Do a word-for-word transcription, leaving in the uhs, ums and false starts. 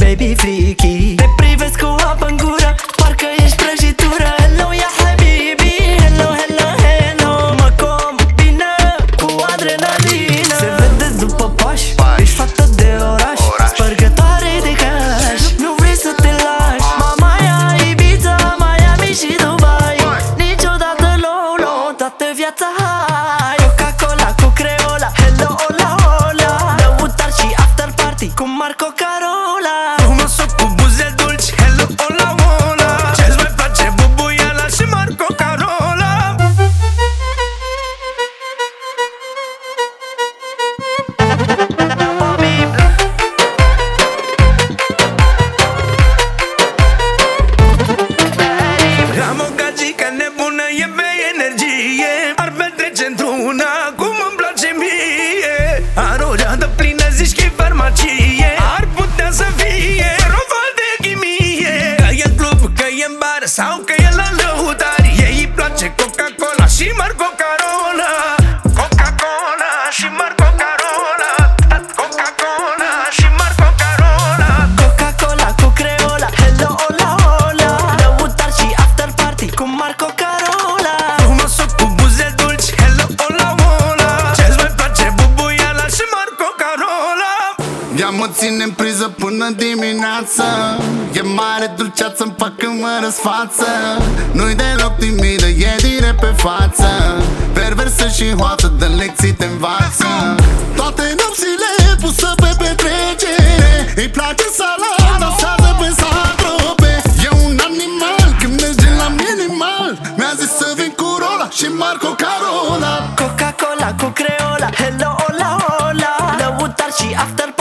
baby freaky. Te privesc cu apă în gură, parcă ești prăjitură. Hello, ya habibi, hello, hello, hello. Mă combină cu adrenalină. Se vede după pași, ești fată de oraș, spărgătoare de cash. Nu vrei să te lași, Mamaia, Ibiza, Miami și Dubai. Niciodată low, low, toată viața high. Coca-Cola cu Creola, hello, hola, hola. Lăutar și after party cu Marco Carola. Frumosul cu buze dulci, hello, hola, hola. Ce-ți mai place bubuiala și Marco Carola? Am o gagică nebună, e pe energie. Ar petrece într-una cum îmi place mie. Are o geadă plină, zici că-i farmacie. Ar putea să fie roval de chimie. Că e în club, că e în bar sau că e la lăutari. Ei îi place Coca-Cola și Marco Carola. Coca-Cola și Marco Carola. Coca-Cola și Marco Carola. Coca-Cola cu Creola, hello, hola, hola. Lăutar și after party cu Marco Carola. Frumosul cu buze dulci, hello, hola, hola. Ce-ți mai place bubuiala și Marco Carola? Ea mă ține în priză până dimineață. E mare dulceață-mi fac când mă răsfață. Nu-i deloc timidă, e direct pe față. Perversă și hoată, dă lecții te învață. Toate nopțile pusă pe petrecere. Îi place sala, dansează pe satrope. E un animal când merge la minimal. Mi-a zis să vin cu Rola și Marco Carola. Coca-Cola cu Creola, hello, hola, hola. Lăutar și after